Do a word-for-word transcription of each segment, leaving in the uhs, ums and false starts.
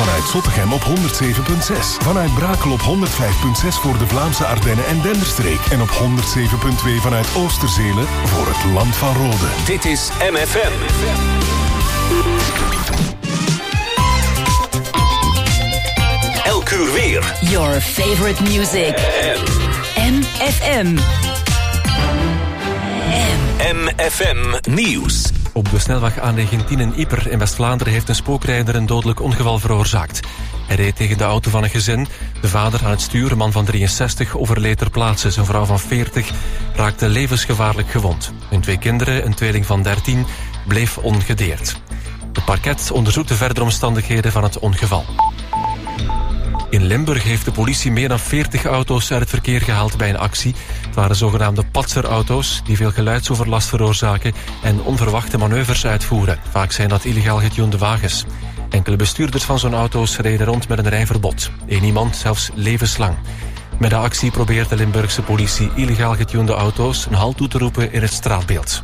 Vanuit Zottegem op honderd zeven komma zes. Vanuit Brakel op honderd vijf komma zes voor de Vlaamse Ardennen en Denderstreek. En op honderd zeven komma twee vanuit Oosterzele voor het Land van Rode. Dit is M F M. Elk uur weer. Your favorite music. M F M. M F M Nieuws. Op de snelweg A negentien in Ieper in West-Vlaanderen heeft een spookrijder een dodelijk ongeval veroorzaakt. Hij reed tegen de auto van een gezin. De vader aan het stuur, een man van drieënzestig, overleed ter plaatse. Zijn vrouw van veertig raakte levensgevaarlijk gewond. Hun twee kinderen, een tweeling van dertien, bleef ongedeerd. Het parket onderzoekt de verdere omstandigheden van het ongeval. In Limburg heeft de politie meer dan veertig auto's uit het verkeer gehaald bij een actie. Het waren zogenaamde patserauto's die veel geluidsoverlast veroorzaken en onverwachte manoeuvres uitvoeren. Vaak zijn dat illegaal getunede wagens. Enkele bestuurders van zo'n auto's reden rond met een rijverbod. Eén iemand zelfs levenslang. Met de actie probeert de Limburgse politie illegaal getunede auto's een halt toe te roepen in het straatbeeld.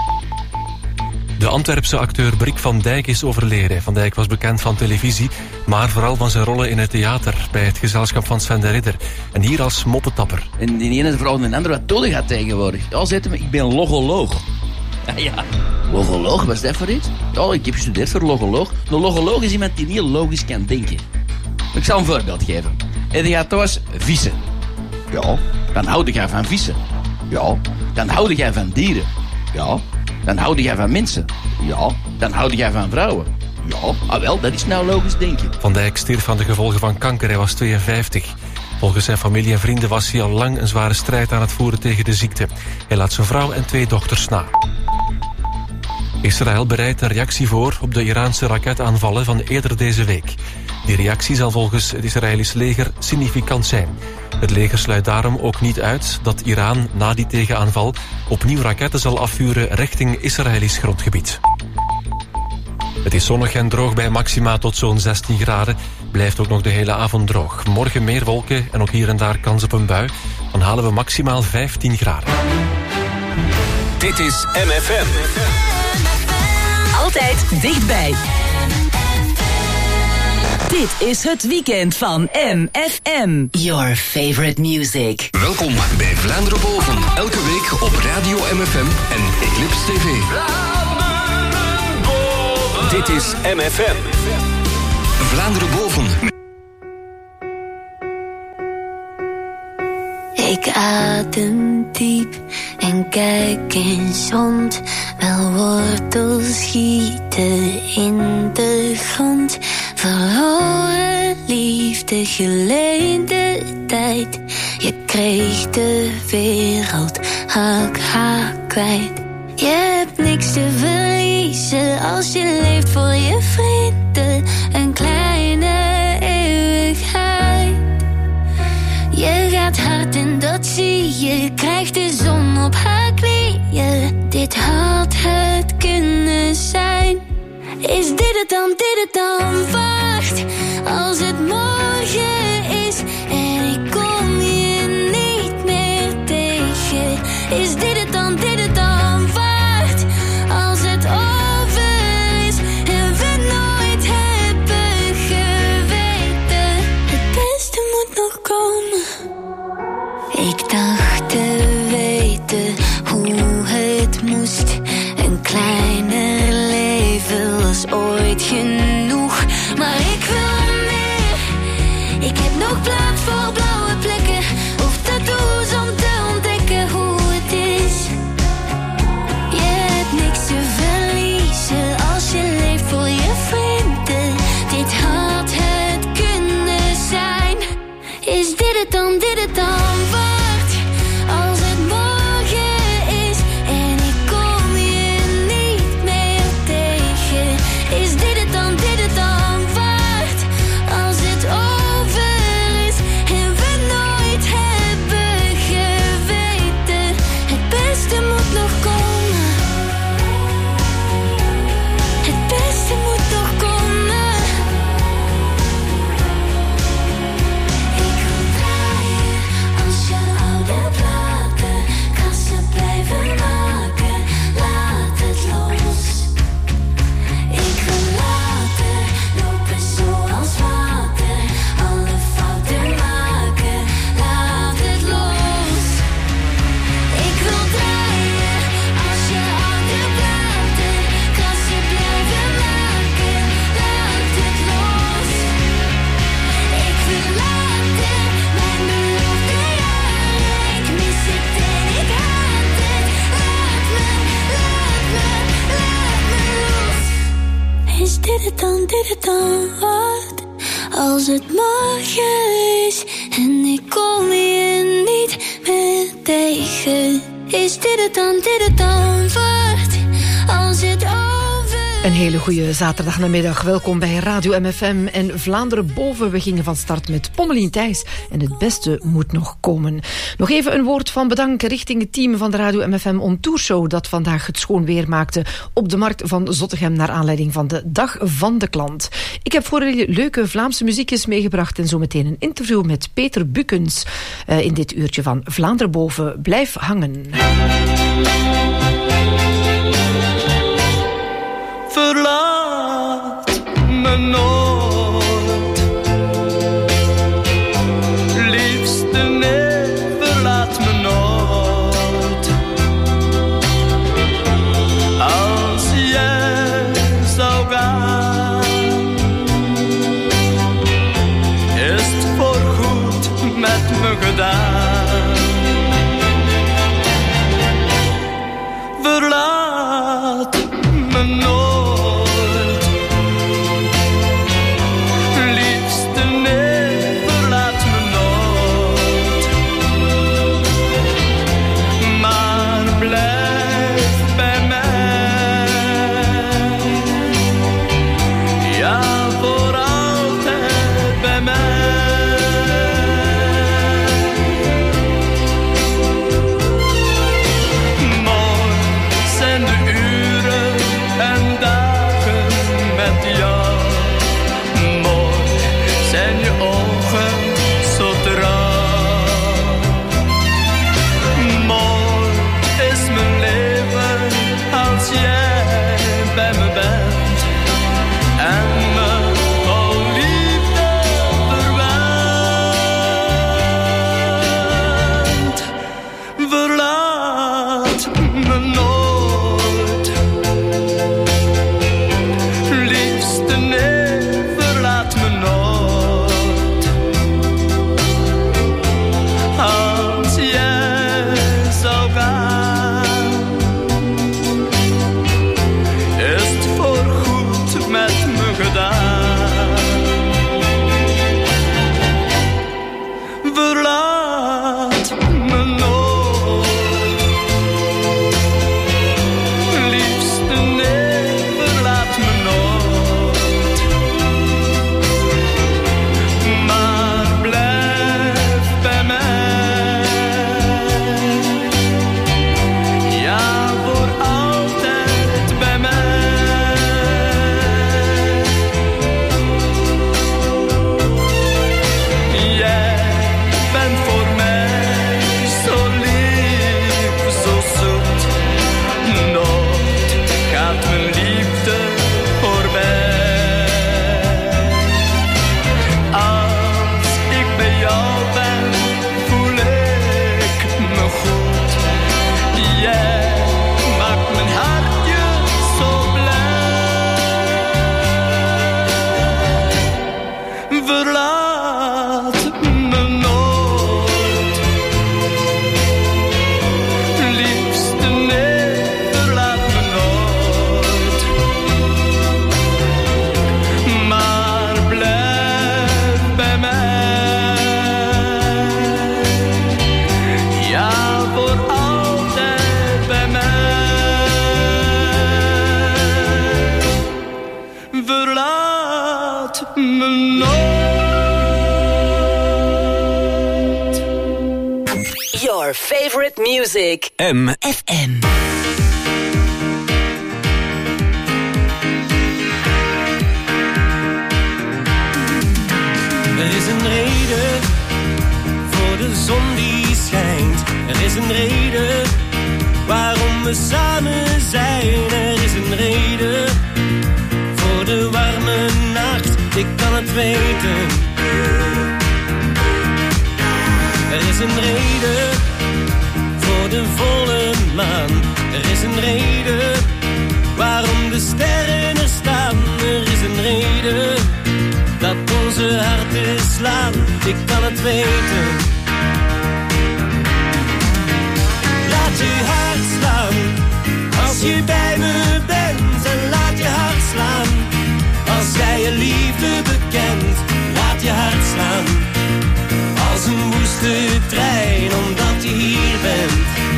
De Antwerpse acteur Brik van Dijk is overleden. Van Dijk was bekend van televisie, maar vooral van zijn rollen in het theater bij het gezelschap van Sven de Ridder. En hier als moppetapper. En die ene vrouw en de andere, wat doe je gaat tegenwoordig? Ja, zet me, ik ben logoloog. Ja, ja. Logoloog, wat is dat voor iets? Ja, ik heb gestudeerd voor logoloog. Een logoloog is iemand die heel logisch kan denken. Ik zal een voorbeeld geven. En die gaat thuis vissen. Ja, dan houd jij van vissen. Ja, dan houd jij van dieren. Ja, dan houd jij van mensen. Ja, dan houd jij van vrouwen. Ja, ah wel, dat is nou logisch denken. Van Dijk stierf van de gevolgen van kanker, hij was tweeënvijftig. Volgens zijn familie en vrienden was hij al lang een zware strijd aan het voeren tegen de ziekte. Hij laat zijn vrouw en twee dochters na. Israël bereidt een reactie voor op de Iraanse raketaanvallen van eerder deze week. Die reactie zal volgens het Israëlisch leger significant zijn. Het leger sluit daarom ook niet uit dat Iran na die tegenaanval opnieuw raketten zal afvuren richting Israëlisch grondgebied. Het is zonnig en droog bij maxima tot zo'n zestien graden. Blijft ook nog de hele avond droog. Morgen meer wolken en ook hier en daar kans op een bui. Dan halen we maximaal vijftien graden. Dit is M F M. Altijd dichtbij. Dit is het weekend van M F M. Your favorite music. Welkom bij Vlaanderen Boven. Elke week op Radio M F M en Eclipse T V. Dit is M F M. Vlaanderen Boven. Ik adem diep en kijk eens rond. Wel wortels schieten in de grond. Verloren liefde, geleende tijd. Je kreeg de wereld, hak haar kwijt. Je hebt niks te verliezen als je leeft voor je vrienden. Een kleine eeuwigheid. Je gaat hard en dat zie je. Krijgt de zon op haar knieën. Dit had het kunnen zijn. Is dit het dan, dit het dan? Wacht, als het morgen is en ik kom je niet meer tegen. Is dit het dan, dit het dan? Wacht, als het over is en we nooit hebben geweten. Het beste moet nog komen. Ik dacht te weten hoe het moest. Een kleiner leven was ooit genoeg. Maar ik wil meer. Ik heb nog plaats voor blauwe plekken. Of tattoos om te ontdekken hoe het is dan, dit het dan wordt. Als het morgen is en ik kom je niet meer tegen. Is dit het dan, dit het dan wordt. Als het over... Een hele goede zaterdagnamiddag. Welkom bij Radio M F M en Vlaanderen boven. We gingen van start met Pommelien Thijs en het beste moet nog komen. Nog even een woord van bedank richting het team van de Radio M F M On Tour Show dat vandaag het schoon weer maakte op de markt van Zottegem naar aanleiding van de Dag van de Klant. Ik heb voor jullie leuke Vlaamse muziekjes meegebracht en zometeen een interview met Peter Bukens uh, in dit uurtje van Vlaanderen boven. Blijf hangen. Verlaat me nooit, liefste nee, verlaat me nooit. Als jij zou gaan, is het voorgoed met me gedaan. Verlaat me nooit. Your favorite music. M F M. Er is een reden voor de zon die schijnt. Er is een reden waarom we samen zijn. Er is een reden voor de warme nacht. Ik kan het weten. Er is een reden voor de volle maan. Er is een reden waarom de sterren er staan. Er is een reden dat onze harten slaan. Ik kan het weten. Laat je hart slaan als je bij me bent. En laat je hart slaan als jij je liefde bekent, laat je hart slaan. Als een woeste trein, omdat je hier bent.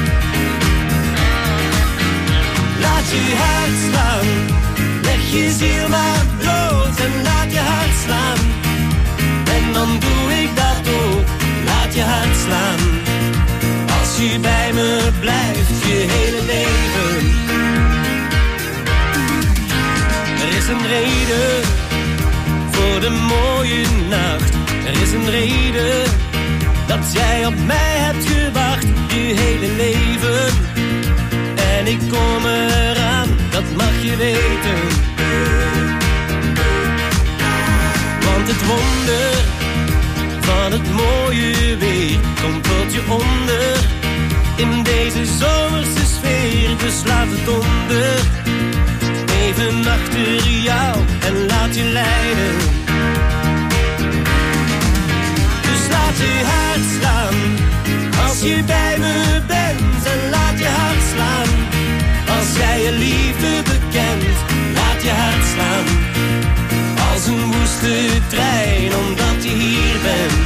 Laat je hart slaan, leg je ziel maar bloot en laat je hart slaan. En dan doe ik dat ook, laat je hart slaan. Als je bij me blijft, je hele leven. Er is een reden voor de mooie nacht. Er is een reden dat jij op mij hebt gewacht, je hele leven. En ik kom eraan, dat mag je weten. Want het wonder van het mooie weer komt tot je onder. In deze zomerse sfeer, dus laat het onder. Even achter jou en laat je leiden. Dus laat je hart slaan, als je bij me bent. En laat je hart slaan, als jij je liefde bekent. Laat je hart slaan, als een woeste trein, omdat je hier bent.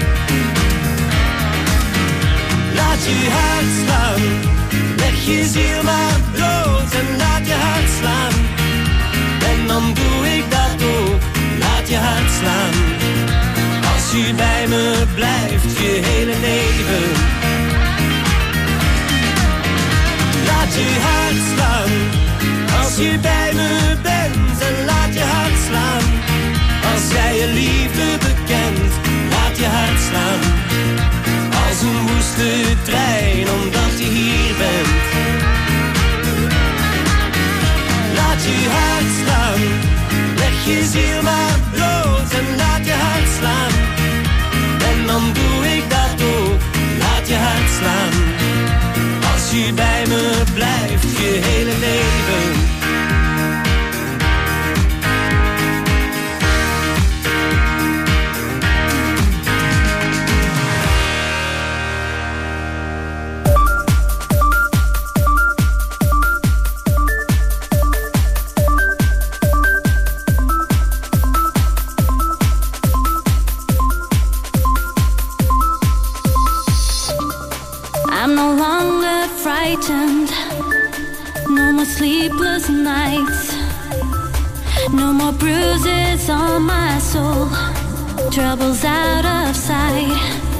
Laat je hart slaan, leg je ziel maar bloot en laat je hart slaan. En dan doe ik dat ook, laat je hart slaan. Als je bij me blijft, je hele leven. Laat je hart slaan, als je bij me bent. En laat je hart slaan, als jij je liefde bekent. Laat je hart slaan, als een woeste trein, omdat je hier bent. Laat je hart slaan, leg je ziel maar bloot en laat je hart slaan. En dan doe ik dat ook, laat je hart slaan. Als je bij me blijft, je hele leven. I'm no longer frightened. No more sleepless nights. No more bruises on my soul. Troubles out of sight.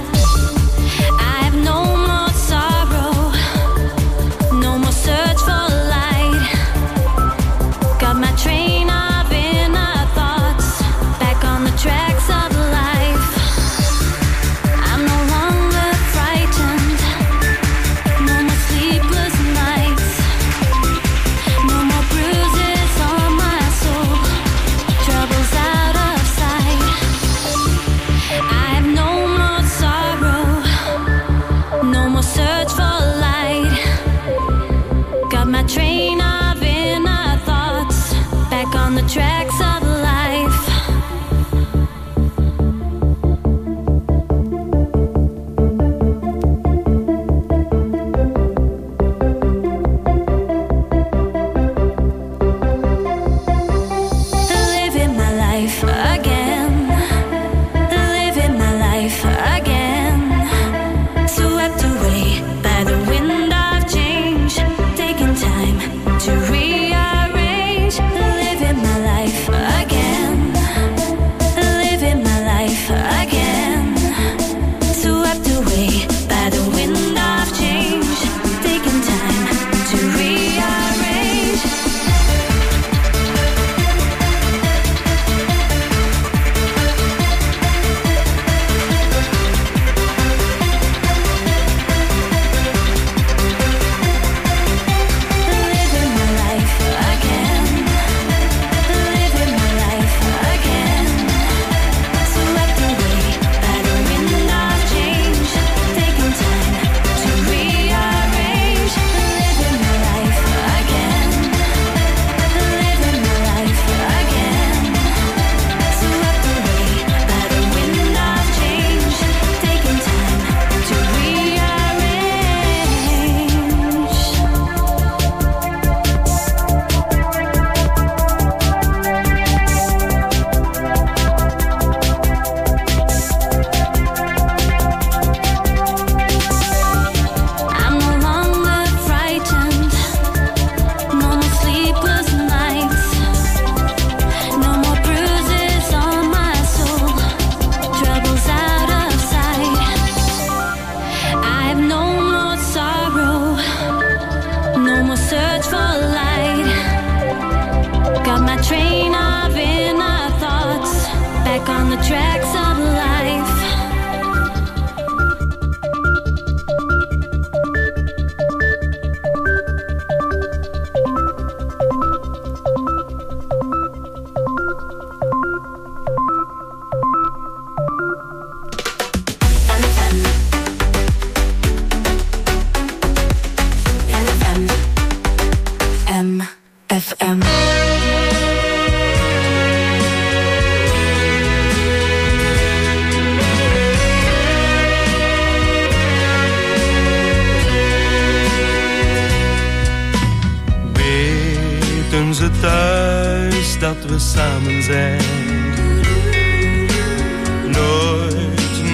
I have no more sorrow. No more search for light. Got my train of inner thoughts back on the tracks of life. I'm no longer frightened. No more sleepless nights. No more bruises on my soul. Troubles out of sight. I have no more sorrow.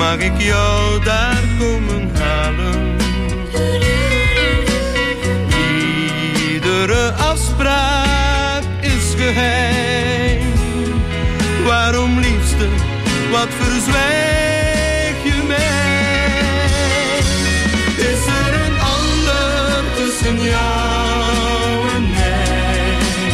mag ik jou daar komen halen. Iedere afspraak is geheim. Waarom liefste, wat verzwijg je mij? Is er een ander tussen jou en mij?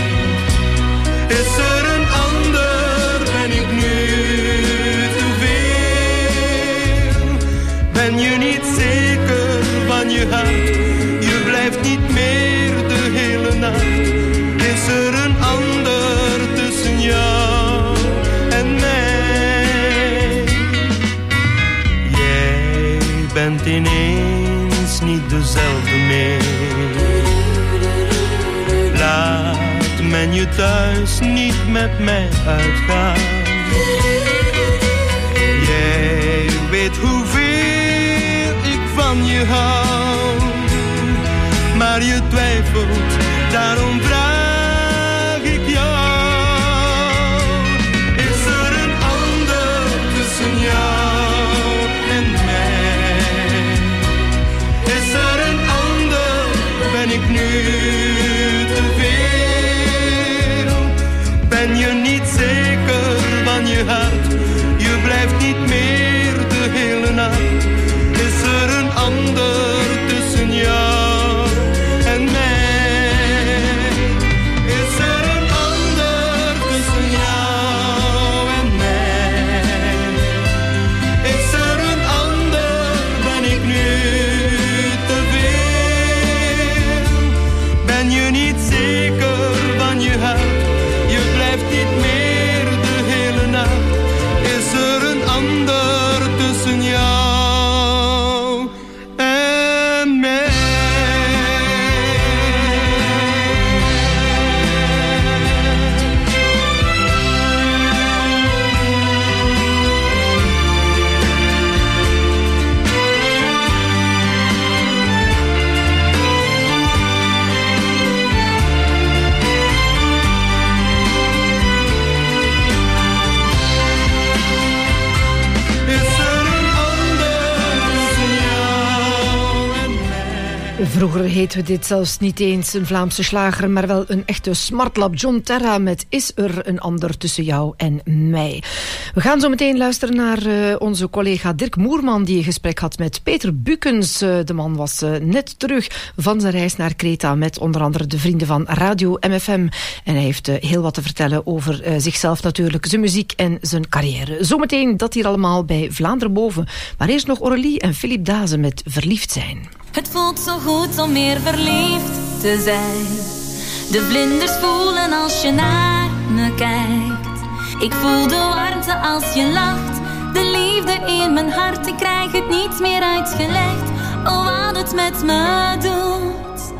Is er een ander, ben ik nu te veel? Ben je niet zeker van je hart? Je blijft niet meer de hele nacht. Is er een ander tussen jou en mij? Jij bent ineens niet dezelfde meer. Laat men je thuis niet met mij uitgaan. Jij weet hoeveel ik van je hou, maar je twijfelt, daarom vraag ik jou. Is er een ander tussen jou en mij? Is er een ander, ben ik nu te veel? Ben je niet zeker van je hart? Je blijft niet meer de hele nacht. Is er een ander tussen jou en mij? Is er een ander tussen jou en mij? Is er een ander, ben ik nu te veel? Ben je niet zeker van je hart? Je blijft niet meer de hele nacht. Is er een ander tussen jou en mij? Vroeger heette we dit zelfs niet eens een Vlaamse slager, maar wel een echte smartlap. John Terra met Is er een ander tussen jou en mij. We gaan zo meteen luisteren naar uh, onze collega Dirk Moerman, die een gesprek had met Peter Bukens. Uh, de man was uh, net terug van zijn reis naar Kreta met onder andere de vrienden van Radio M F M. En hij heeft uh, heel wat te vertellen over uh, zichzelf natuurlijk, zijn muziek en zijn carrière. Zometeen dat hier allemaal bij Vlaanderen Boven. Maar eerst nog Aurélie en Philippe Dazen met Verliefd zijn. Het voelt zo goed om meer verliefd te zijn. De vlinders voelen als je naar me kijkt. Ik voel de warmte als je lacht. De liefde in mijn hart, ik krijg het niet meer uitgelegd. Oh, wat het met me doet.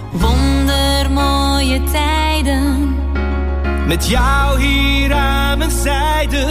Wondermooie tijden. Met jou hier aan mijn zijde.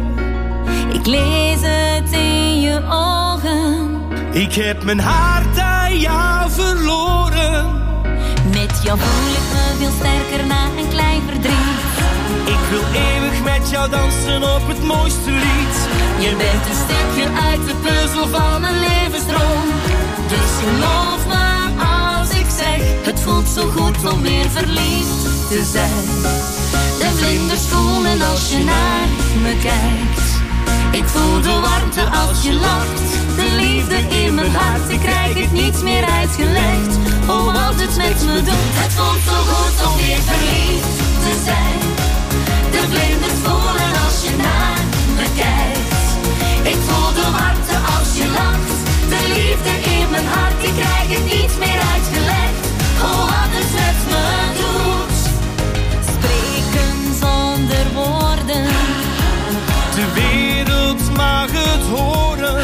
Ik lees het in je ogen. Ik heb mijn hart aan jou verloren. Met jou voel ik me veel sterker na een klein verdriet. Ik wil eeuwig met jou dansen op het mooiste lied. Je bent een stukje uit de puzzel van een levensdroom. Dus geloof me als ik zeg, het voelt zo goed om weer verliefd te zijn. De vlinders voelen als je naar me kijkt. Ik voel de warmte als je lacht. De liefde in mijn hart, ik krijg het niet meer uitgelegd. Oh, wat het met me doet. Het voelt zo goed om weer verliefd te zijn. De vlinders voelen als je naar me kijkt. Ik voel de warmte als je lacht. De liefde in mijn hart, ik krijg het niet meer uitgelegd. Oh, wat het met me doet. Spreken zonder woorden. De wereld mag het horen.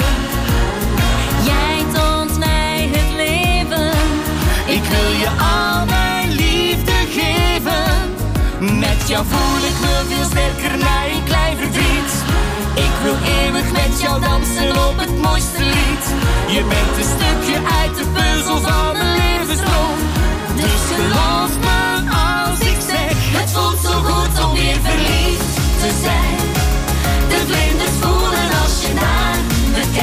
Jij toont mij het leven. Ik wil je al mijn liefde geven. Met jou voel ik me veel sterker na een klein verdriet. Ik wil eeuwig met jou dansen op het mooiste lied. Je bent een stukje uit de puzzel van een levensdroom. Dus geloof me als ik zeg, het voelt zo goed om weer verliefd te zijn. De vlinders voelen als je naar me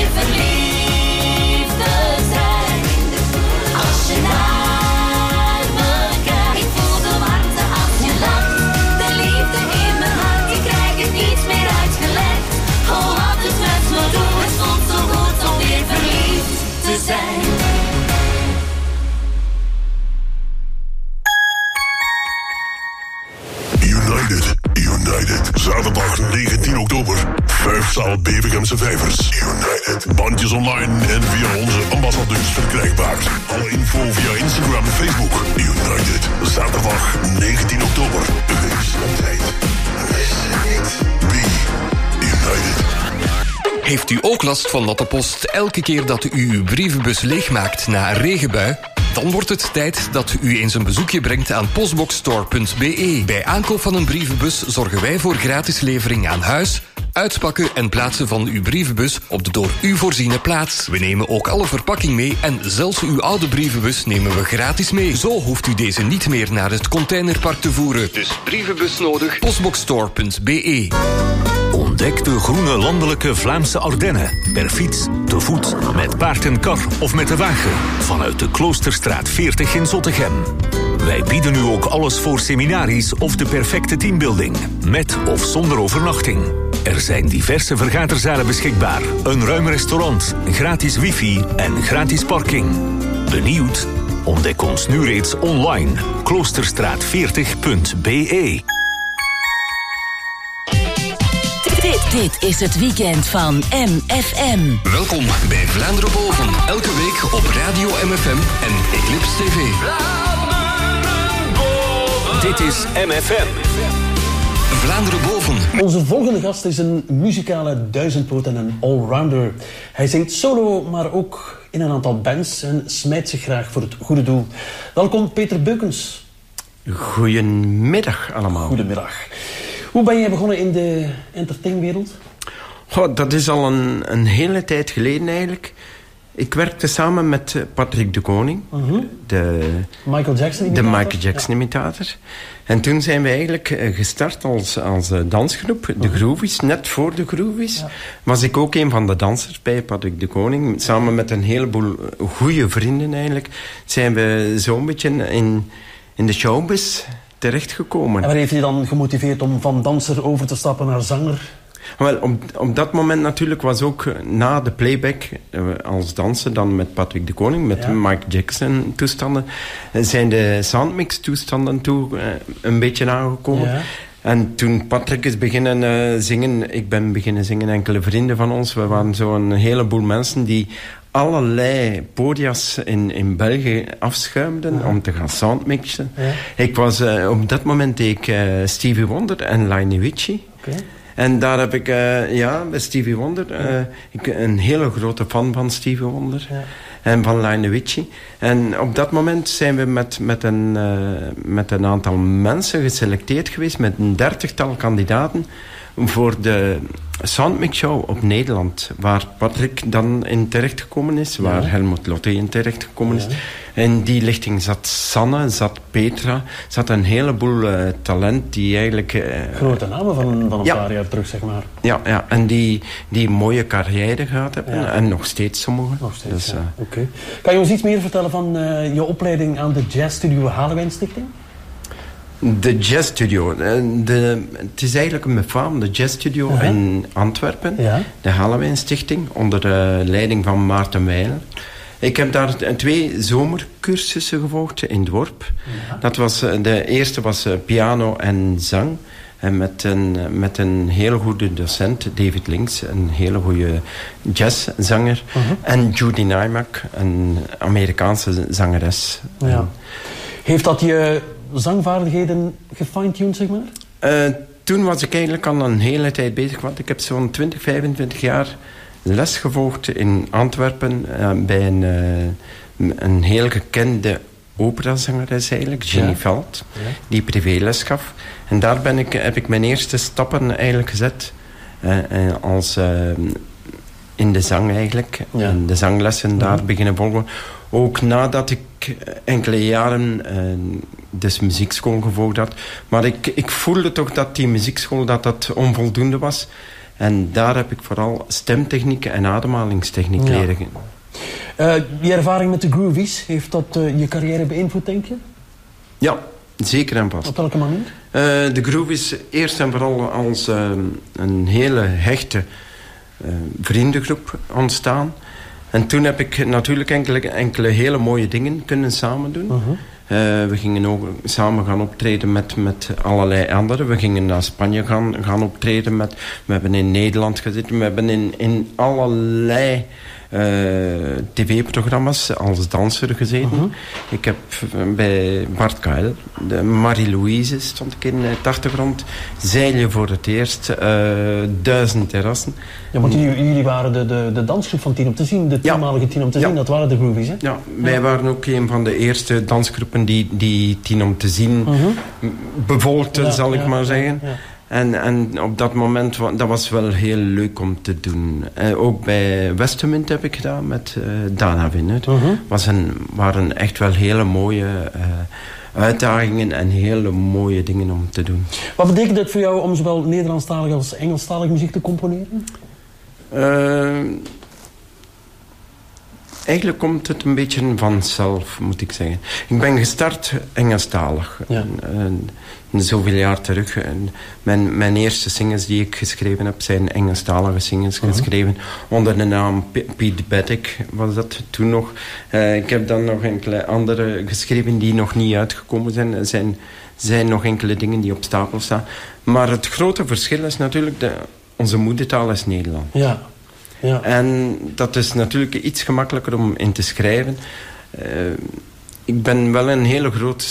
weer verliefd te zijn. Als je naar me kijkt, ik voel de warmte als je lacht. De liefde in mijn hart, ik krijg het niet meer uitgelegd. Oh, wat het met me doet, het voelt zo goed om weer verliefd te zijn. United, United. Zaterdag negentien oktober. Vijfzaal Bevegemse Vijvers. United. Bandjes online en via onze ambassadeurs verkrijgbaar. Alle info via Instagram en Facebook. United. Zaterdag negentien oktober. Wees op tijd. Wees niet. Be United. Heeft u ook last van natte post elke keer dat u uw brievenbus leegmaakt na een regenbui? Dan wordt het tijd dat u eens een bezoekje brengt aan postboxstore punt b e. Bij aankoop van een brievenbus zorgen wij voor gratis levering aan huis, uitpakken en plaatsen van uw brievenbus op de door u voorziene plaats. We nemen ook alle verpakking mee en zelfs uw oude brievenbus nemen we gratis mee. Zo hoeft u deze niet meer naar het containerpark te voeren. Dus brievenbus nodig, postboxstore punt b e. Ontdek de groene landelijke Vlaamse Ardennen. Per fiets, te voet, met paard en kar of met de wagen. Vanuit de Kloosterstraat veertig in Zottegem. Wij bieden nu ook alles voor seminaries of de perfecte teambuilding. Met of zonder overnachting. Er zijn diverse vergaderzalen beschikbaar. Een ruim restaurant, gratis wifi en gratis parking. Benieuwd? Ontdek ons nu reeds online. kloosterstraat veertig punt b e. Dit, dit is het weekend van M F M. Welkom bij Vlaanderen Boven. Elke week op Radio M F M en Eclipse T V. Dit is M F M. Vlaanderen Boven. Onze volgende gast is een muzikale duizendpoot en een allrounder. Hij zingt solo, maar ook in een aantal bands en smijt zich graag voor het goede doel. Welkom Peter Beukens. Goedemiddag allemaal. Goedemiddag. Hoe ben jij begonnen in de entertainwereld? Goh, dat is al een, een hele tijd geleden eigenlijk. Ik werkte samen met Patrick de Koning, uh-huh. de Michael Jackson imitator. De Michael Jackson imitator. Ja. En toen zijn we eigenlijk gestart als, als dansgroep, de uh-huh. Groovies. Net voor de Groovies ja. was ik ook een van de dansers bij Patrick de Koning. Samen met een heleboel goede vrienden eigenlijk zijn we zo'n beetje in, in de showbiz terechtgekomen. En waar heeft je dan gemotiveerd om van danser over te stappen naar zanger? Wel, op, op dat moment natuurlijk was ook na de playback uh, als danser dan met Patrick de Koning, met ja. Michael Jackson toestanden, uh, zijn de soundmix toestanden toe uh, een beetje aangekomen. Ja. En toen Patrick is beginnen uh, zingen, ik ben beginnen zingen, enkele vrienden van ons, we waren zo'n heleboel mensen die allerlei podia's in, in België afschuimden ja. om te gaan soundmixen. Ja. Ik was, uh, op dat moment deed ik uh, Stevie Wonder en Lionel Richie. Okay. En daar heb ik, uh, ja, bij Stevie Wonder, uh, ik een hele grote fan van Stevie Wonder. Ja. En van Lionel Richie. En op dat moment zijn we met, met, een, uh, met een aantal mensen geselecteerd geweest, met een dertigtal kandidaten, voor de Soundmix Show op Nederland, waar Patrick dan in terechtgekomen is, waar ja. Helmut Lotte in terechtgekomen is. Ja. In die lichting zat Sanne, zat Petra, zat een heleboel uh, talent die eigenlijk... Uh, Grote namen van, van een ja. paar jaar terug, zeg maar. Ja, ja. En die, die mooie carrière gehad hebben, ja. en nog steeds sommigen. Nog steeds, dus, ja. uh, Oké. Okay. Kan je ons iets meer vertellen van uh, je opleiding aan de Jazzstudio Halewijn Stichting? De Jazz Studio. De, het is eigenlijk een befaamde Jazz Studio uh-huh. in Antwerpen. Ja. De Halewijn Stichting, onder de leiding van Maarten Weiler. Ik heb daar twee zomercursussen gevolgd in het dorp. Ja. Dat was, de eerste was piano en zang. En met een, met een hele goede docent, David Links, een hele goede jazzzanger. Uh-huh. En Judy Nymak, een Amerikaanse zangeres. Ja. En, heeft dat je zangvaardigheden gefine-tuned, zeg maar? Uh, toen was ik eigenlijk al een hele tijd bezig, want ik heb zo'n twintig, vijfentwintig jaar les gevolgd in Antwerpen uh, bij een, uh, een heel gekende operazangeres eigenlijk, Jenny ja. Veld, ja. die privéles gaf. En daar ben ik, heb ik mijn eerste stappen eigenlijk gezet uh, uh, als uh, in de zang eigenlijk. Ja. En de zanglessen daar ja. beginnen volgen. Ook nadat ik enkele jaren uh, dus muziekschool gevolgd had. Maar ik, ik voelde toch dat die muziekschool dat dat onvoldoende was. En daar heb ik vooral stemtechniek en ademhalingstechniek Ja. leren. Uh, je ervaring met de groovies, heeft dat uh, je carrière beïnvloed, denk je? Ja, zeker en vast. Op welke manier? Uh, de groove is eerst en vooral als uh, een hele hechte uh, vriendengroep ontstaan. En toen heb ik natuurlijk enkele, enkele hele mooie dingen kunnen samen doen. Uh-huh. Uh, we gingen ook samen gaan optreden met, met allerlei anderen. We gingen naar Spanje gaan, gaan optreden. Met, we hebben in Nederland gezeten. We hebben in, in allerlei uh, tv-programma's als danser gezeten. Uh-huh. Ik heb bij Bart Kuil, de Marie-Louise stond ik in de achtergrond. Zeilen voor het eerst. Uh, duizend terrassen. Ja, want jullie, jullie waren de, de, de dansgroep van Tien om te zien. De tienmalige Tien om te zien. Ja. Dat waren de groovies, hè? Ja, wij ja. waren ook een van de eerste dansgroepen die, die Tien om te zien uh-huh. bevolkte, ja, zal ik ja, maar zeggen. Ja, ja. En, en op dat moment, dat was wel heel leuk om te doen. Uh, ook bij Westermunt heb ik gedaan met uh, Dana Winnet. Uh-huh. Was een, waren echt wel hele mooie uh, uitdagingen en hele mooie dingen om te doen. Wat betekent het voor jou om zowel Nederlandstalige als Engelstalige muziek te componeren? Uh, Eigenlijk komt het een beetje vanzelf, moet ik zeggen. Ik ben gestart Engelstalig. Ja. En, en zoveel jaar terug. En mijn, mijn eerste singles die ik geschreven heb, zijn Engelstalige singles uh-huh. geschreven. Onder de naam P- Pete Beddick was dat toen nog. Uh, ik heb dan nog enkele andere geschreven die nog niet uitgekomen zijn. Er zijn, zijn nog enkele dingen die op stapel staan. Maar het grote verschil is natuurlijk, de, onze moedertaal is Nederland. Ja. Ja. En dat is natuurlijk iets gemakkelijker om in te schrijven. Uh, ik ben wel een hele grote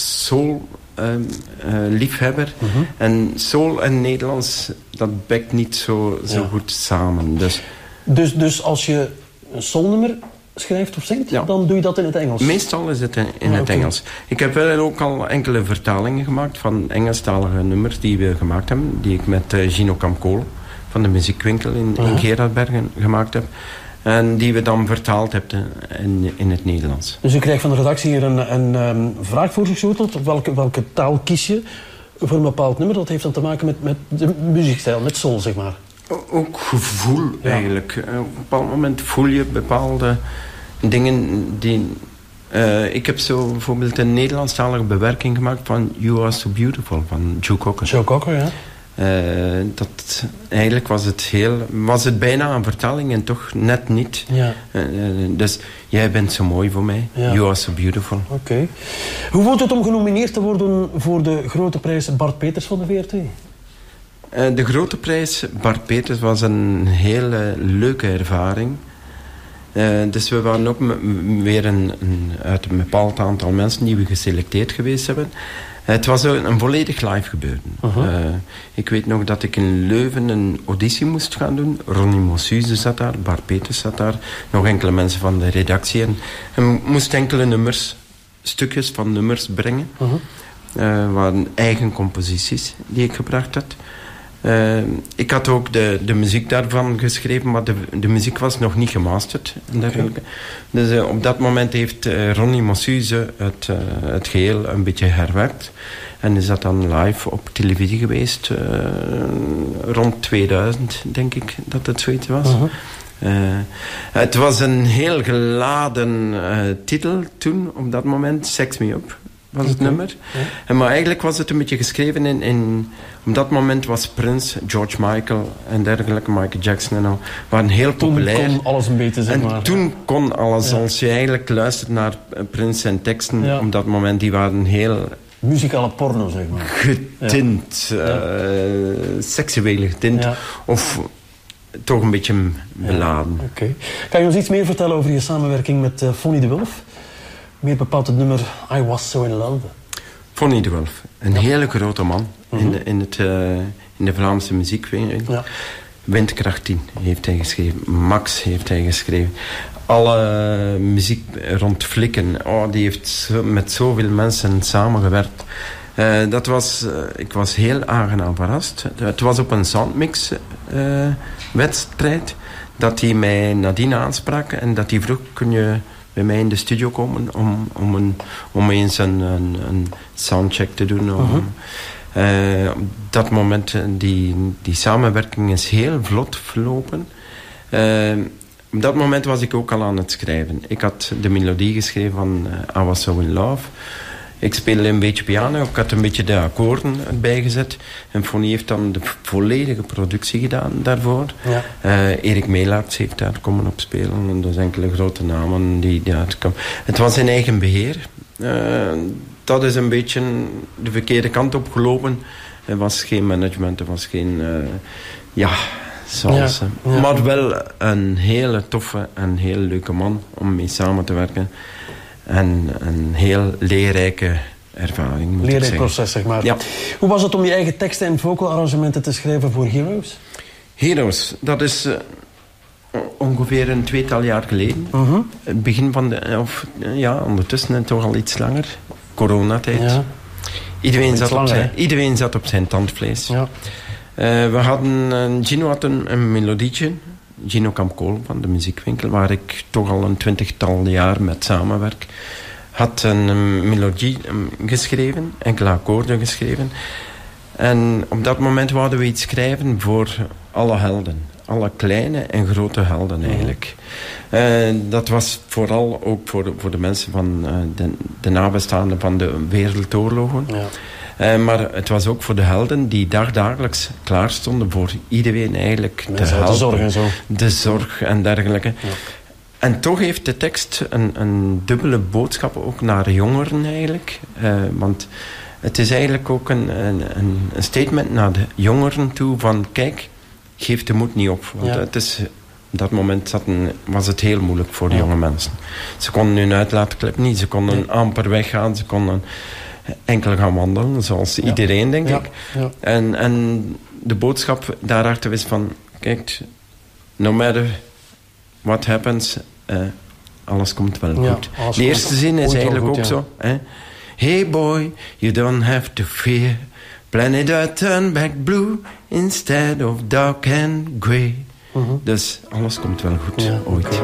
soul-liefhebber. Uh, uh, uh-huh. En soul en Nederlands, dat bekt niet zo, zo ja. goed samen. Dus, dus, dus als je een soulnummer schrijft of zingt, ja. dan doe je dat in het Engels? Meestal is het in, in ja, het okay. Engels. Ik heb wel ook al enkele vertalingen gemaakt van Engelstalige nummers die we gemaakt hebben. Die ik met uh, Gino Camcool van de muziekwinkel in, uh-huh. in Gerardbergen gemaakt heb. En die we dan vertaald hebben in, in het Nederlands. Dus u krijgt van de redactie hier een, een um, vraag voorgeschoteld. Op welke, welke taal kies je voor een bepaald nummer? Dat heeft dan te maken met, met de muziekstijl, met soul, zeg maar. O, ook gevoel, ja. eigenlijk. Op een bepaald moment voel je bepaalde dingen die... Uh, ik heb zo bijvoorbeeld een Nederlandstalige bewerking gemaakt van You Are So Beautiful van Joe Cocker. Joe Cocker, ja. Uh, dat, eigenlijk was het, heel, was het bijna een vertaling en toch net niet. Ja. Uh, dus jij bent zo mooi voor mij. Ja. You are so beautiful. Oké. Okay. Hoe voelt het om genomineerd te worden voor de grote prijs Bart Peters van de V R T? Uh, de grote prijs Bart Peters was een hele leuke ervaring. Uh, dus we waren ook m- weer een, een, uit een bepaald aantal mensen die we geselecteerd geweest hebben. Het was een, een volledig live gebeuren. Uh-huh. Uh, ik weet nog dat ik in Leuven een auditie moest gaan doen. Ronnie Mossuze zat daar, Bart Peters zat daar. Nog enkele mensen van de redactie. En, en moest enkele nummers, stukjes van nummers brengen. Uh-huh. Uh, waren eigen composities die ik gebracht had. Uh, ik had ook de, de muziek daarvan geschreven, maar de, de muziek was nog niet gemasterd. Okay. Dus uh, op dat moment heeft uh, Ronnie Mossuze het, uh, het geheel een beetje herwerkt. En is dat dan live op televisie geweest. Uh, rond tweeduizend, denk ik, dat het zoiets was. Uh-huh. Uh, het was een heel geladen uh, titel toen, op dat moment. Sex Me Up was het okay. nummer. Ja. En, maar eigenlijk was het een beetje geschreven in... in op dat moment was Prince, George Michael en dergelijke, Michael Jackson en al, waren heel toen populair. Toen kon alles een beetje, zeg maar. En toen kon alles, ja. als je eigenlijk luistert naar Prince en teksten, ja. op dat moment, die waren heel... muzikale porno, zeg maar. Getint, ja. uh, seksueel getint, ja. of toch een beetje beladen. Ja. Okay. Kan je ons iets meer vertellen over je samenwerking met uh, Fonny de Wulf? Meer bepaald het nummer I Was So In Love. Fonny de Wulf, een ja. hele grote man uh-huh. in, de, in, het, uh, in de Vlaamse muziekwereld. Ja. Windkracht tien heeft hij geschreven, Max heeft hij geschreven. Alle uh, muziek rond Flikken, oh, die heeft zo, met zoveel mensen samengewerkt. Uh, dat was, uh, ik was heel aangenaam verrast. Het was op een soundmix uh, wedstrijd dat hij mij nadien aansprak en dat hij vroeg, kun je bij mij in de studio komen om, om, een, om eens een, een, een soundcheck te doen. Om, uh-huh. Uh, op dat moment, die, die samenwerking is heel vlot verlopen. Uh, op dat moment was ik ook al aan het schrijven. Ik had de melodie geschreven van uh, I Was So In Love. Ik speelde een beetje piano, ik had een beetje de akkoorden erbij gezet. En Fonny heeft dan de volledige productie gedaan daarvoor. Ja. Uh, Erik Meelaerts heeft daar komen op spelen. En dus enkele grote namen die daar komen. Het was in eigen beheer. Uh, dat is een beetje de verkeerde kant opgelopen. Er was geen management, er was geen... Uh, ja, zoals... Ja, ja. Maar wel een hele toffe en heel leuke man om mee samen te werken. En een heel leerrijke ervaring, moet Leerrijk ik zeggen. proces, zeg maar. Ja. Hoe was het om je eigen teksten en vocalarrangementen te schrijven voor Heroes? Heroes, dat is uh, ongeveer een tweetal jaar geleden. Uh-huh. Het begin van de... Of, ja, ondertussen toch al iets langer. Coronatijd. Ja. Iedereen, zat langer, op zijn, iedereen zat op zijn tandvlees. Ja. Uh, we hadden... Uh, Gino had een, een melodietje... Gino Kamkool van de Muziekwinkel, waar ik toch al een twintigtal jaar met samenwerk, had een, een melodie um, geschreven, enkele akkoorden geschreven. En op dat moment wouden we iets schrijven voor alle helden. Alle kleine en grote helden eigenlijk. Uh, dat was vooral ook voor de, voor de mensen van uh, de, de nabestaanden van de wereldoorlogen. Ja. Uh, maar het was ook voor de helden die dagdagelijks klaar stonden voor iedereen eigenlijk te helpen. De zorg en zo. De zorg en dergelijke. Ja. En toch heeft de tekst een, een dubbele boodschap ook naar jongeren eigenlijk. Uh, want het is eigenlijk ook een, een, een statement naar de jongeren toe van kijk, geef de moed niet op. Want ja. het is... Op dat moment zaten, was het heel moeilijk voor de ja. jonge mensen. Ze konden hun uitlaatklep niet, ze konden nee. amper weggaan, ze konden enkel gaan wandelen, zoals ja. iedereen, denk ja. ik. Ja. En, en de boodschap daarachter is van, kijk, no matter what happens, uh, alles komt wel ja, goed. De eerste zin is eigenlijk goed, ook ja. zo. Hè? Hey boy, you don't have to fear. Planet Earth turn back blue instead of dark and grey. Uh-huh. Dus alles komt wel goed, ja, ooit. Okay.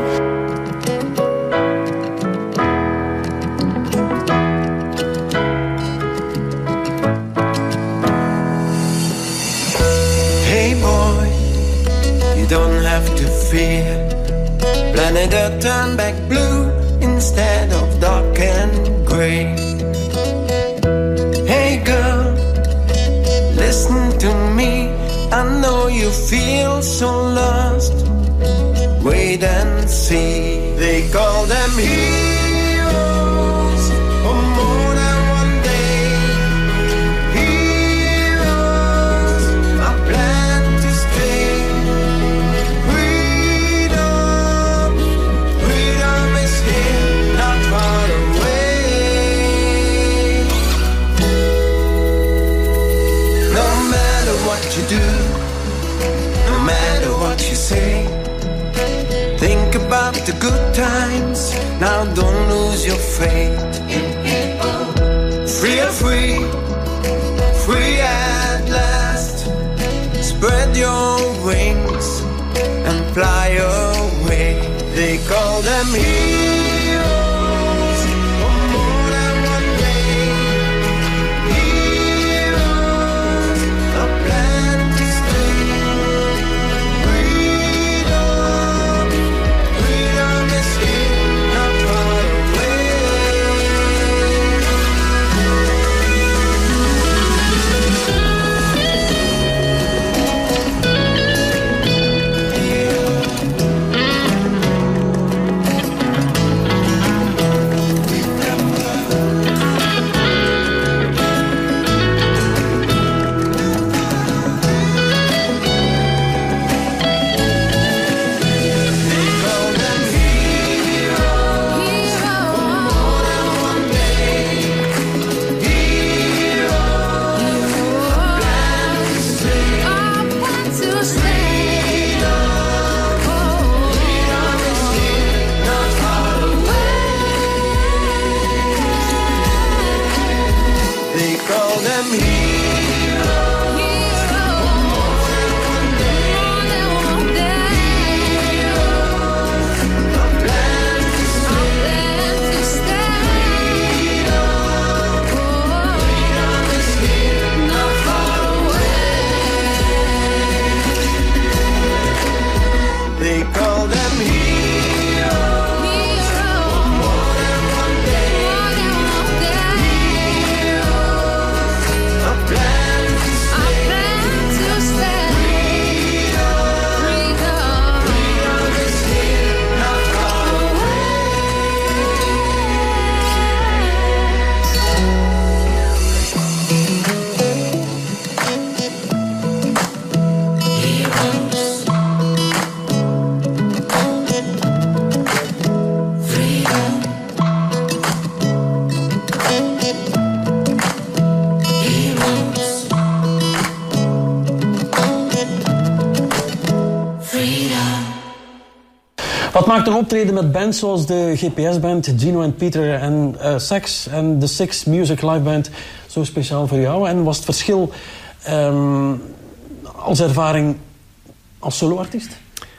Hey boy, you don't have to fear. Planet Earth turn back blue instead of dark and grey. Hey girl, listen to me. I know you feel so lost. Wait and see. They call them heroes for more than one day. Heroes, I plan to stay. Freedom, freedom is here, not far away. No matter what you do, no matter what you say, think about the good times. Now don't lose your faith. Free are free, free at last. Spread your wings and fly away. They call them heroes for more than one day. Heroes, a plan to stay. Freedom, freedom is here, not far away. Wat maakt een optreden met bands zoals de G P S-band, Gino en Peter en uh, Sax en de Six Music Live Band zo speciaal voor jou? En was het verschil um, als ervaring als soloartiest?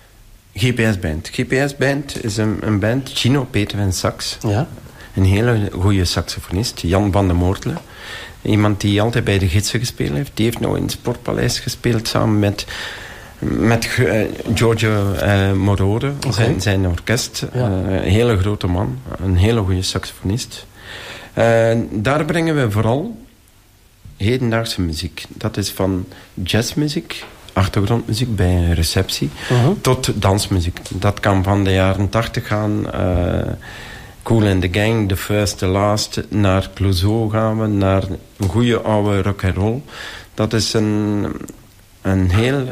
G P S-band. G P S-band is een, een band, Gino, Peter en Sax. Ja. Een hele goede saxofonist, Jan van der Moortelen. Iemand die altijd bij de Gidsen gespeeld heeft. Die heeft nou in het Sportpaleis gespeeld samen met, met uh, Giorgio uh, Moroder, okay. zijn, zijn orkest. Ja. Uh, een hele grote man, een hele goede saxofonist. Uh, daar brengen we vooral hedendaagse muziek. Dat is van jazzmuziek, achtergrondmuziek bij een receptie, uh-huh. tot dansmuziek. Dat kan van de jaren tachtig gaan... Uh, Kool and the Gang, The First, The Last, naar Clouseau gaan we, naar een goede oude rock and roll. Dat is een, een heel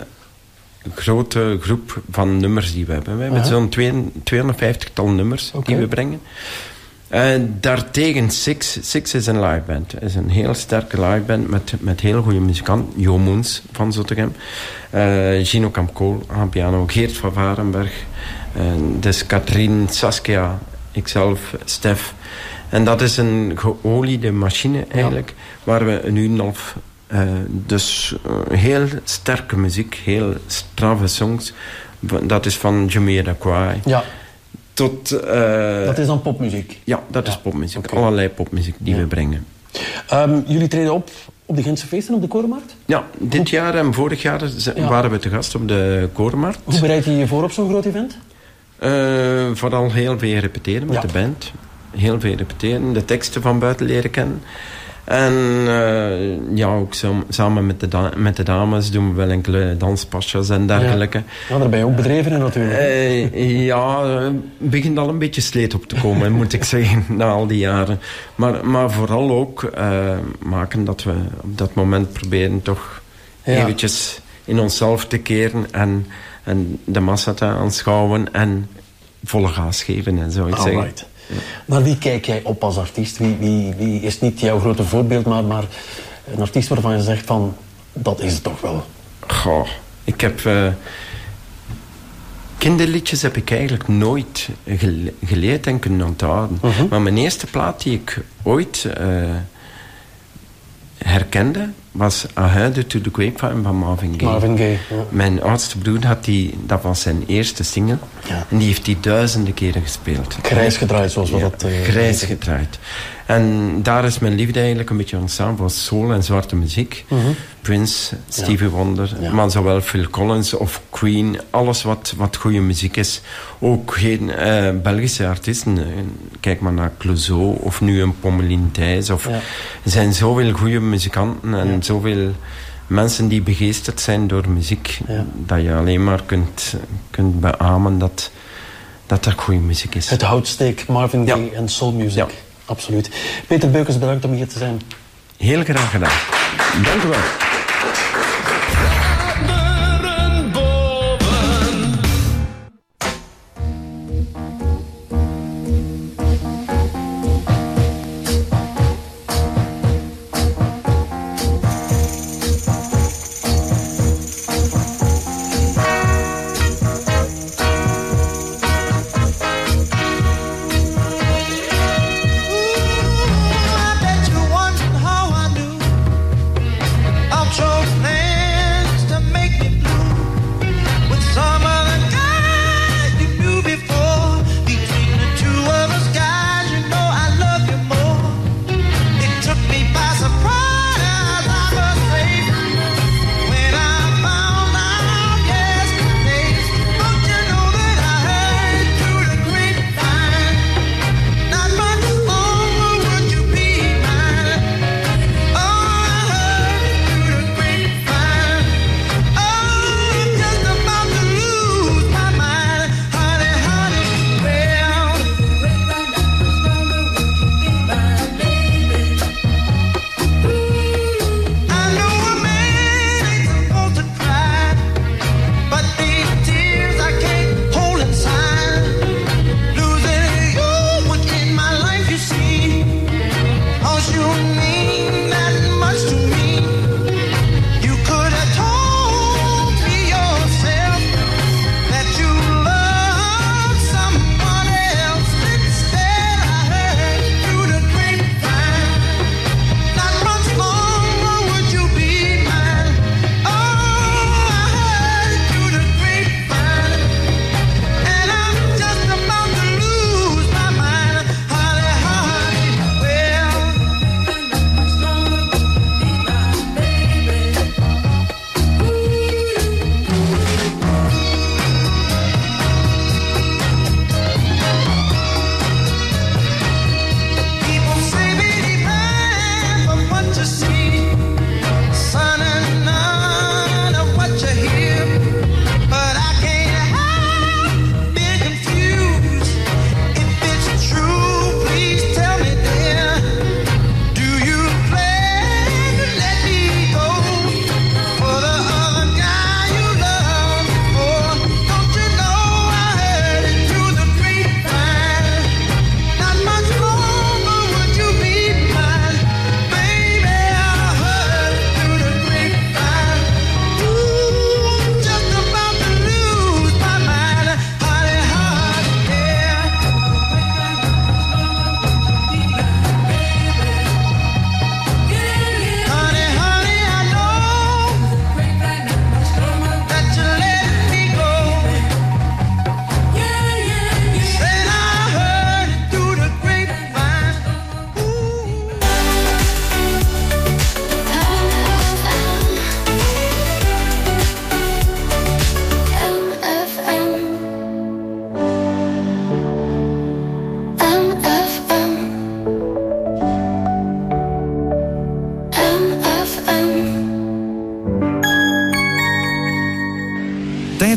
grote groep van nummers die we hebben. We hebben uh-huh. zo'n tweehonderdvijftig-tal nummers okay. die we brengen. Uh, daartegen Six. Six is een liveband. is een heel sterke liveband met, met heel goede muzikanten. Jo Moens van Zottegem. Uh, Gino Kamkool aan piano. Geert van Varenberg. Uh, dus Katrien, Saskia... Ikzelf, Stef. En dat is een geoliede machine eigenlijk. Ja. Waar we een uur en een half... Uh, dus uh, heel sterke muziek. Heel straffe songs. Dat is van Jamiroquai. Ja. Tot... Uh, dat is dan popmuziek? Ja, dat ja. is popmuziek. Okay. Allerlei popmuziek die ja. we brengen. Um, jullie treden op op de Gentse feesten op de Korenmarkt? Ja, dit Hoe? jaar en vorig jaar ja. waren we te gast op de Korenmarkt. Hoe bereid je je voor op zo'n groot event? Uh, vooral heel veel repeteren met ja. de band. Heel veel repeteren. De teksten van buiten leren kennen. En uh, ja, ook sam- samen met de, da- met de dames doen we wel enkele danspasjes en dergelijke. Ja, ja daar ben je ook bedreven in natuurlijk. Uh, ja, het begint al een beetje sleet op te komen, moet ik zeggen, na al die jaren. Maar, maar vooral ook uh, maken dat we op dat moment proberen toch ja. eventjes in onszelf te keren en... En de massa te aanschouwen en volle gas geven en zo. Ik zeg. Ja. Naar wie kijk jij op als artiest? Wie, wie, wie is niet jouw grote voorbeeld, maar, maar een artiest waarvan je zegt van... Dat is het toch wel. Goh, ik heb... Uh, kinderliedjes heb ik eigenlijk nooit gele- geleerd en kunnen onthouden. Uh-huh. Maar mijn eerste plaat die ik ooit uh, herkende... was A Huide to the Grapevine van Marvin Gaye. Marvin Gaye, ja. Mijn oudste broer had die, dat was zijn eerste single. Ja. En die heeft die duizenden keren gespeeld. Grijs gedraaid, zoals we ja, dat... Uh, grijs gedraaid. En daar is mijn liefde eigenlijk een beetje ontstaan voor soul en zwarte muziek. Uh-huh. Prince, Stevie ja. Wonder, ja. maar zowel Phil Collins of Queen. Alles wat, wat goede muziek is. Ook geen uh, Belgische artiesten. Kijk maar naar Clouseau of nu een Pommelien Thijs. Of, ja. Er zijn zoveel goede muzikanten en ja. zoveel mensen die begeesterd zijn door muziek. Ja. Dat je alleen maar kunt, kunt beamen dat, dat er goede muziek is. Het houtsteek, Marvin Gaye ja. en soulmuziek. Ja. Absoluut. Peter Beukers, bedankt om hier te zijn. Heel graag gedaan. Dank u wel.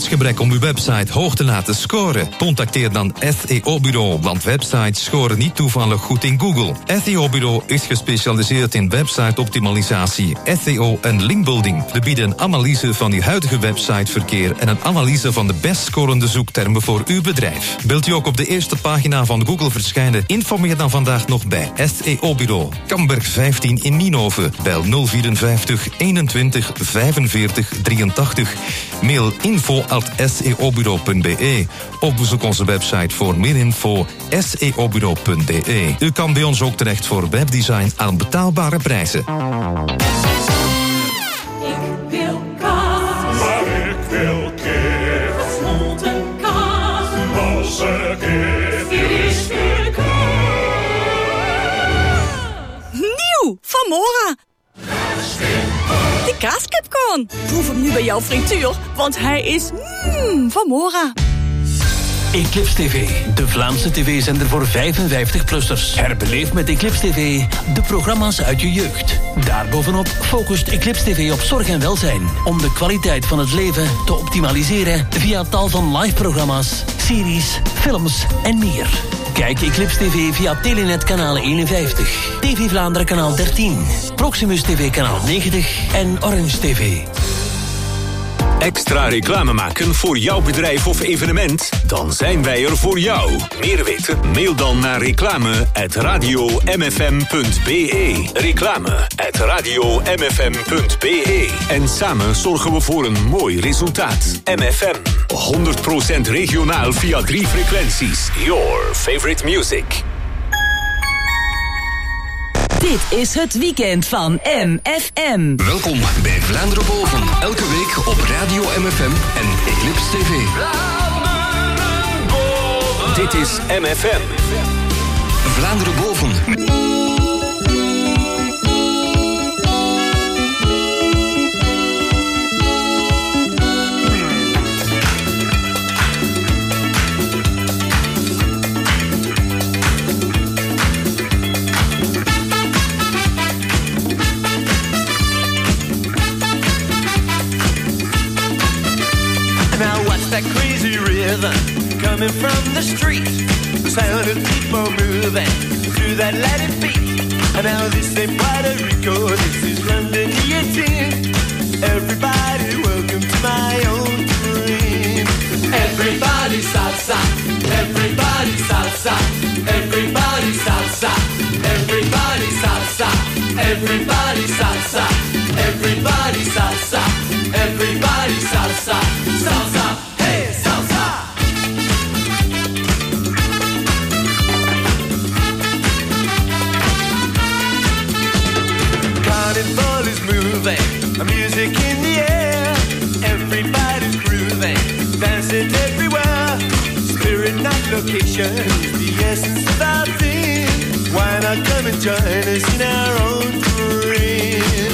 tijdsgebrek om uw website hoog te laten scoren? Contacteer dan S E O-bureau, want websites scoren niet toevallig goed in Google. S E O-bureau is gespecialiseerd in website-optimalisatie, S E O en linkbuilding. We bieden een analyse van uw huidige websiteverkeer en een analyse van de best scorende zoektermen voor uw bedrijf. Wilt u ook op de eerste pagina van Google verschijnen? Informeer dan vandaag nog bij S E O-bureau. Kamberg vijftien in Nienhoven. Bel nul vierenvijftig eenentwintig vijfenveertig drieëntachtig. Mail info at s e o bureau punt b e of bezoek onze website voor meer info s e o bureau punt b e. U kan bij ons ook terecht voor webdesign aan betaalbare prijzen. Ik wil kaas. Maar ik wil kip. Gesmolten kaas. Losse kip. Friske kaas. Nieuw van Mora. De kaaskipcorn. Proef hem nu bij jouw frituur, want hij is mm, van Mora. Eclipse T V, de Vlaamse tv-zender voor vijfenvijftig-plussers. Herbeleef met Eclipse T V de programma's uit je jeugd. Daarbovenop focust Eclipse T V op zorg en welzijn. Om de kwaliteit van het leven te optimaliseren via tal van live-programma's, series, films en meer. Kijk Eclipse T V via Telenet kanaal eenenvijftig, T V Vlaanderen kanaal dertien, Proximus T V kanaal negentig en Orange T V. Extra reclame maken voor jouw bedrijf of evenement? Dan zijn wij er voor jou. Meer weten? Mail dan naar reclame at radio m f m punt b e. Reclame at radio m f m punt b e. En samen zorgen we voor een mooi resultaat. M F M, honderd procent regionaal via drie frequenties. Your favorite music. Dit is het weekend van M F M. Welkom bij Vlaanderen Boven. Elke week op Radio M F M en Eclipse T V. Dit is M F M. Vlaanderen Boven. That crazy rhythm coming from the street, the sound of people moving to that Latin beat. And now this ain't Puerto Rico, this is London E eighteen. Everybody, welcome to my own dream. Everybody salsa, everybody salsa, everybody salsa, everybody salsa, everybody salsa, everybody salsa, everybody salsa, salsa. Carnival is moving, music in the air. Everybody's grooving, dancing everywhere. Spirit, not location, is the essence of our thing. Why not come and join us in our own dream?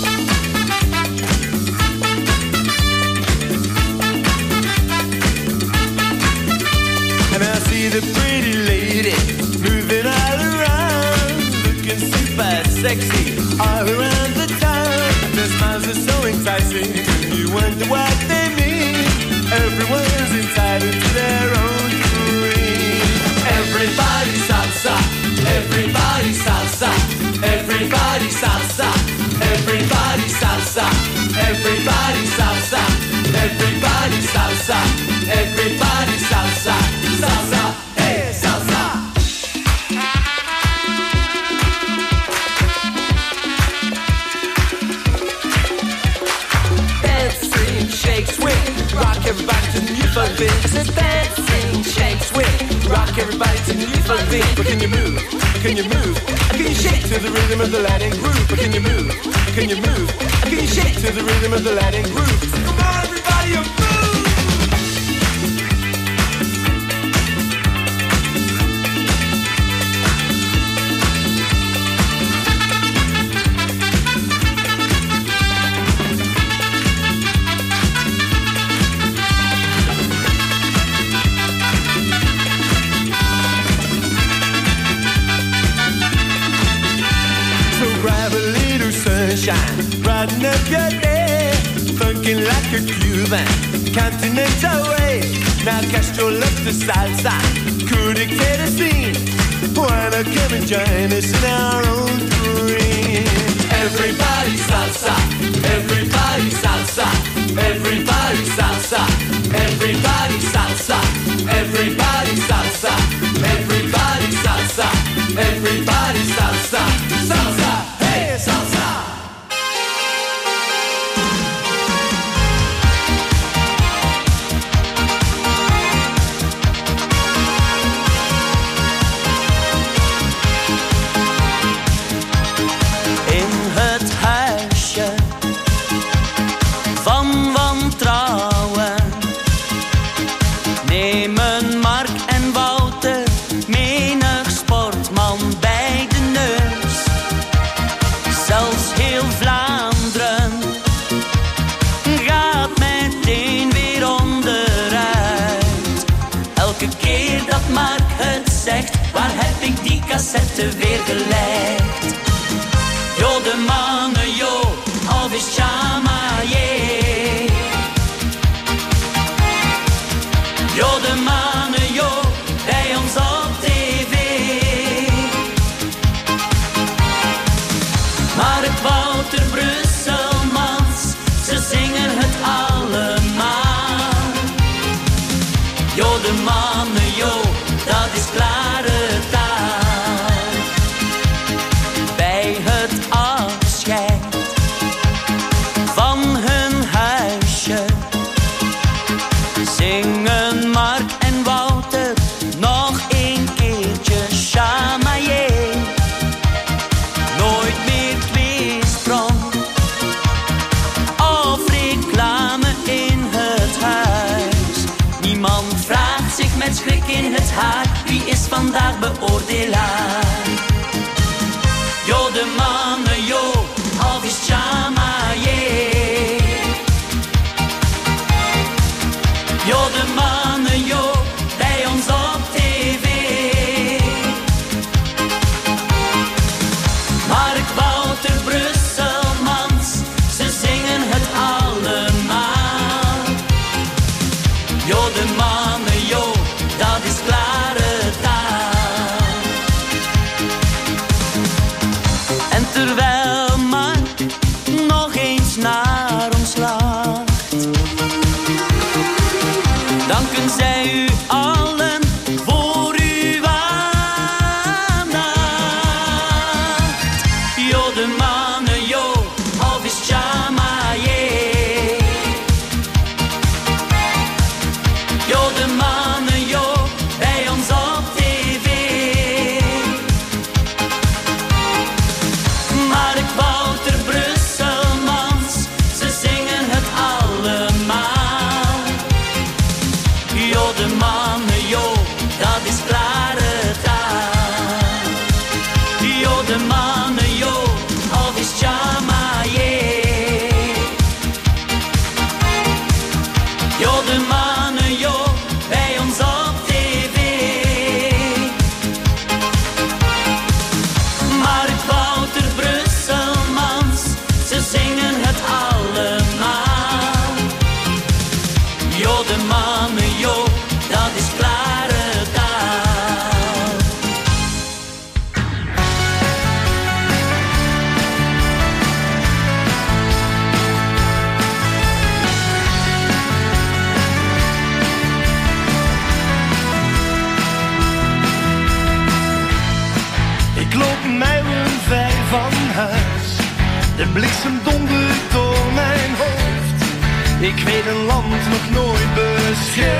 And I see the pretty lady moving all around, looking super sexy all around the town. Their smiles are so enticing, you wonder what they mean. Everyone's entitled to their own dream. Everybody salsa, everybody salsa, everybody salsa, everybody salsa, everybody salsa, everybody salsa, everybody salsa, salsa, hey salsa. Dancing, shake, swing, rock everybody to the new funk beat. It's a dancing, shake, swing, rock everybody to the new funk beat. But can you move? Can you move? Can you shake to the rhythm of the Latin groove? But can you move? Can you move? Can you shake to the rhythm of the Latin groove? Come on, everybody, you move! Brighten up your day, funkin' like a Cuban, Continental way. Now Castro loves the salsa. Could dictate the scene. Why not come and join us in our own dream? Everybody salsa, everybody salsa, everybody salsa, everybody salsa, everybody salsa, everybody salsa, everybody salsa, salsa, hey salsa. Cassette weer gelegd. Jo de mannen, jo, of is Chamaye. Jo de mannen, jo, bij ons op tv. Maar het Wouter Brusselmans, ze zingen het allemaal. Jo de mannen, jo, dat is klare taal. Wie is vandaag beoordelaar? Jo de mannen, jo, of is Chamaye. Jo de mannen, jo, bij ons op tv. Mark Wouter Brusselmans, ze zingen het allemaal. Jo de mannen, jo, dat is klare taal. En terwijl Mark nog eens naar ons lacht, danken zij u allen voor uw aandacht. Jo de mannen, jo, of is Chamaye. Jo de mannen, jo, bij ons op tv. Mark Wouter Brusselmans, ze zingen het allemaal. Jo de mannen, jo, dat is klare taal. Jo de mannen, jo, of is Chamaye. Jo de mannen, jo, bij ons op tv. Mark Wouter Brusselmans, ze zingen het allemaal. Jo de mannen, jo, dat is klare taal. Ik loop mijlen ver van huis. De bliksem dondert door mijn hoofd. Ik weet een land nog nooit beschreven.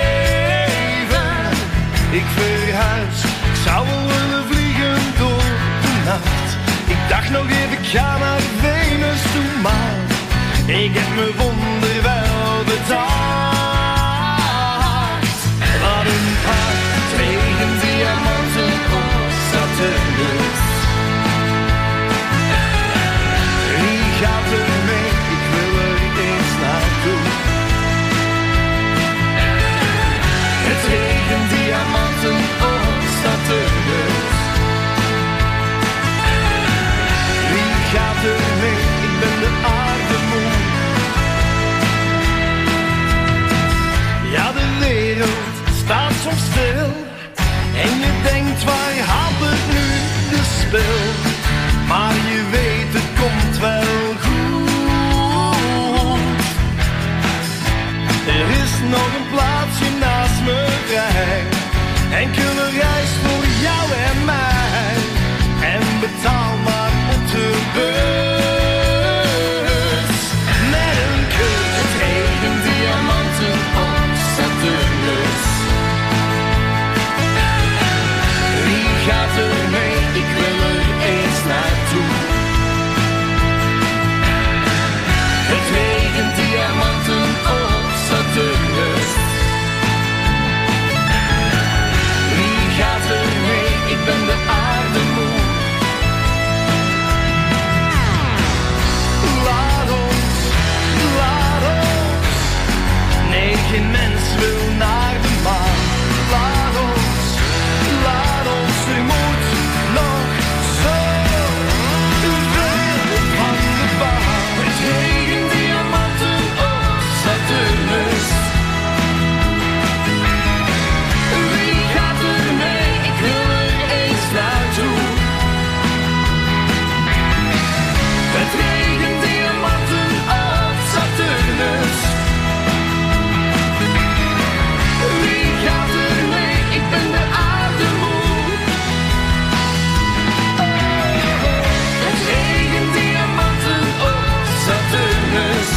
Ik verhuis, ik zou wel willen vliegen door de nacht. Ik dacht nog even, ik ga naar Venus toe, maar ik heb me wonder wel bedacht. Wat een hart, regen, diamanten op Saturnus. Wie gaat er mee? Ik wil er eens naartoe. Het regen, diamanten op Saturnus. Wie gaat er mee? Ik ben de aarde moe. maar je weet het komt wel goed. Er is nog een plaatsje naast me vrij, enkele reis voor jou en mij, en betaal maar op de bus met een kus. Het regent diamanten op Saturnus. Wie gaat er mee? Ik wil er eens naartoe. Het regent diamanten op Saturnus. Wie gaat er mee? Ik ben de aarde moe. Laat ons, laat ons. Nee, geen mens wil naar de maan. Laat ons, laat ons. Er moet nog zo veel van de baan. Het regent diamanten op Saturnus. Wie gaat er mee? Ik wil er eens naartoe. Het regent diamanten op Saturnus. Wie gaat er mee? Ik ben de aarde moe. Het regent diamanten op Saturnus.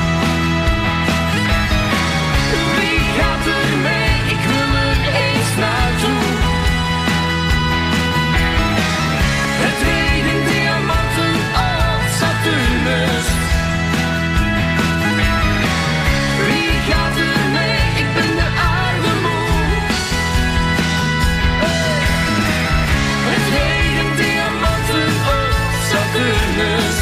Wie gaat er mee? Ik wil er eens naartoe. Het regent diamanten op Saturnus. Wie gaat er mee? Ik ben de aarde moe. Het regent diamanten op Saturnus.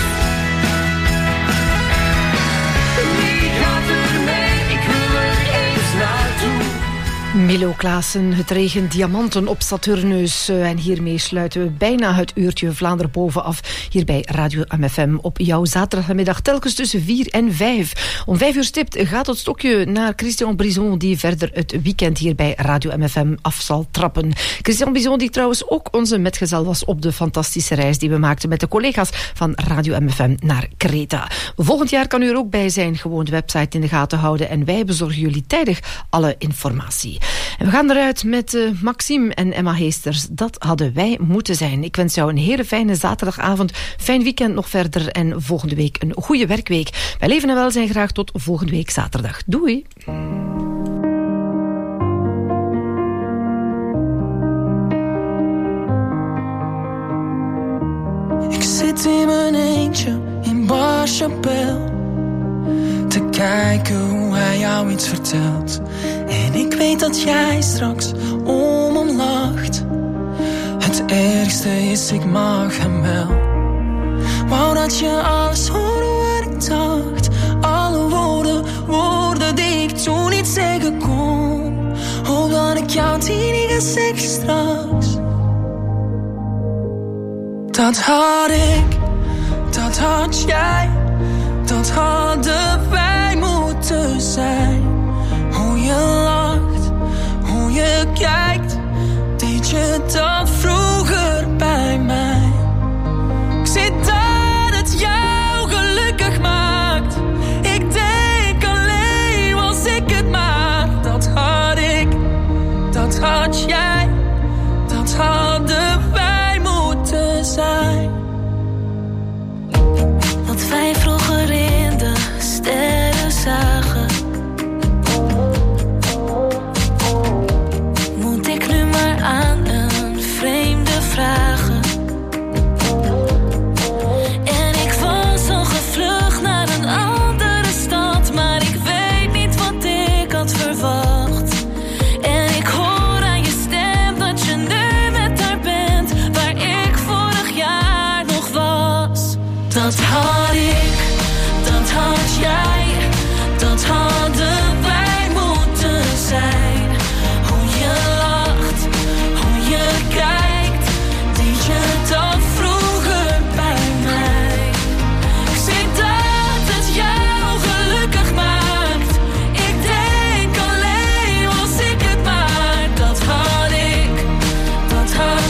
Wie gaat er mee? Ik wil er eens naartoe. Milo Klaassen, het regent diamanten op Saturnus. En hiermee sluiten we bijna het uurtje Vlaanderen boven af. Hier bij Radio M F M op jouw zaterdagmiddag. Telkens tussen vier en vijf. Om vijf uur stipt gaat het stokje naar Christian Brison, die verder het weekend hier bij Radio M F M af zal trappen. Christian Brison, die trouwens ook onze metgezel was op de fantastische reis die we maakten met de collega's van Radio M F M naar Kreta. Volgend jaar kan u er ook bij zijn. Gewoon de website in de gaten houden en wij bezorgen jullie tijdig alle informatie. En we gaan eruit met uh, Maxime en Emma Heesters. Dat hadden wij moeten zijn. Ik wens jou een hele fijne zaterdagavond, fijn weekend nog verder en volgende week een goede werkweek. Bij Leven en Welzijn graag tot volgende week zaterdag. Doei! Ik zit in mijn eentje in Barchapel te kijken hoe hij jou iets vertelt. En ik weet dat jij straks om hem lacht. Het ergste is, ik mag hem wel. Wou dat je alles hoorde wat ik dacht. Alle woorden, woorden die ik toen niet zeggen kon. Hoop dat ik jou die niet ga zeggen straks. Dat had ik, dat had jij, dat hadden wij moeten zijn. Hoe je lacht, hoe je kijkt, deed je dat